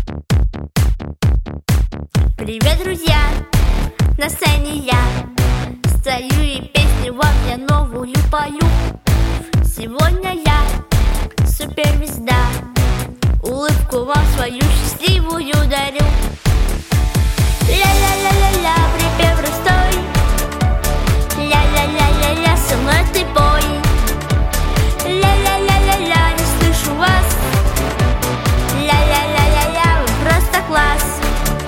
Привет, друзья! На сцене я стою и песню вам я новую пою. Сегодня я суперзвезда, улыбку вам свою счастливую дарю. Ля-ля-ля-ля-ля, припев простой. Ля-ля-ля-ля-ля, со мной ты пой. Ля-ля-ля-ля-ля, я слышу вас. Ля-ля-ля-ля-ля, вы просто класс.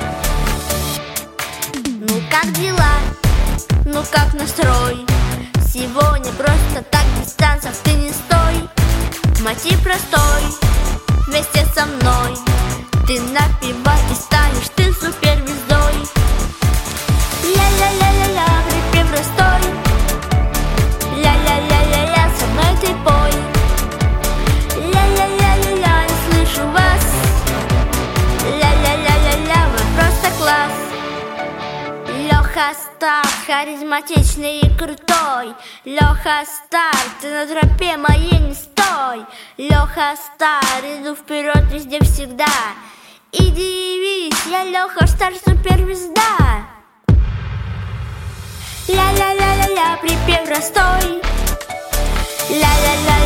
Ну как дела? Ну как настрой? Сегодня просто так без танцев ты не стой. Мотив простой, вместе со мной ты напевай и станешь ты суперзвездой. Ля-ля-ля-ля-ля, припев простой. Ля-ля-ля-ля-ля, со мной ты пой. Ля-ля-ля-ля-ля, я слышу вас. Ля-ля-ля-ля-ля, вы просто класс. Леха Стар, харизматичный и крутой. Леха Стар, ты на тропе моей не стой. Леха Стар, иду вперед везде всегда. Иди явись, я Леха Стар, суперзвезда. Ля-ля-ля-ля-ля, припев простой. Ля-ля-ля.